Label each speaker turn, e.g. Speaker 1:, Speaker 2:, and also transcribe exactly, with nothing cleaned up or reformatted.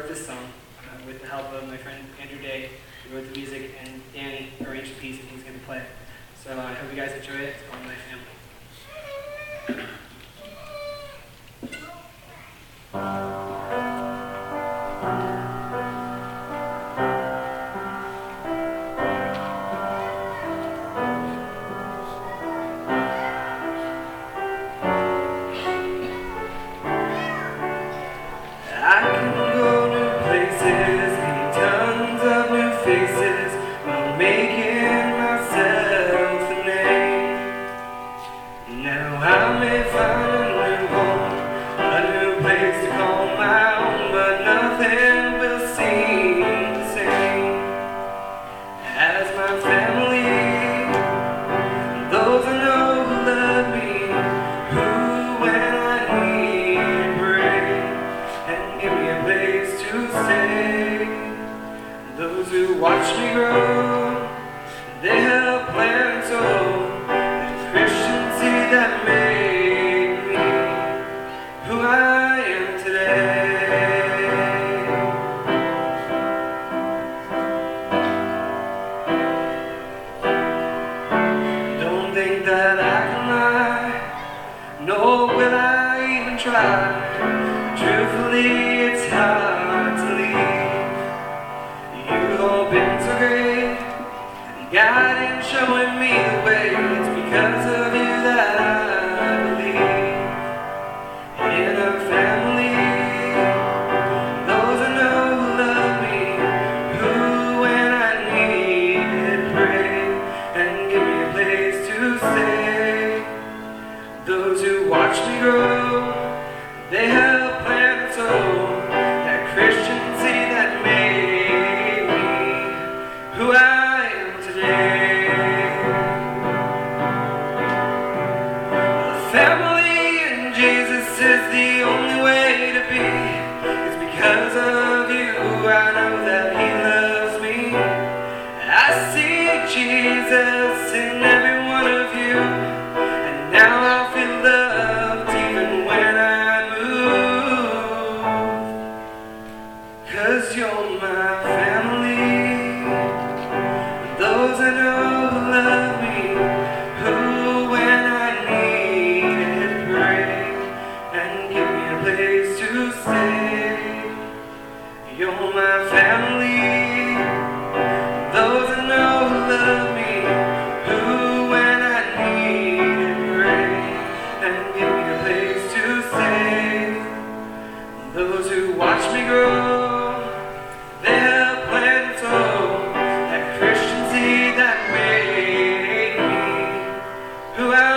Speaker 1: wrote this song uh, with the help of my friend Andrew Day, who wrote the music, and Danny arranged the piece, and he's going to play it. So uh, I hope you guys enjoy it. It's called My Family. I can go to places, meet tons of new faces, while making myself a name. Now I may find a new home, a new place to call my own, but nothing will seem the same as my family. Those I know who love me, who when I need a break and give me a place to stay. Those who watch me grow, they help plant and sow the Christian seed that made me who I am today. Don't think that I can lie, nor will I even try. Truthfully, it's hard to leave. You've all been so great, guiding, showing me the way. It's because of you that I believe in a family. Those I know who love me, who when I need it pray and give me a place to stay. Those who watch me grow, they help plant and sow that Christian seed that made me who I am today. A family in Jesus is the only way to be. It's because of you I know that He loves me. I see Jesus in every one of you, and now I feel loved even when I move. 'Cause you're my family. Those I know who love me, who when I need it pray and give me a place to stay. You're my family. Those I know who love me, who when I need it pray and give me a place to stay. Those who watch me grow, they help plant and sow that Christian seed that made me who I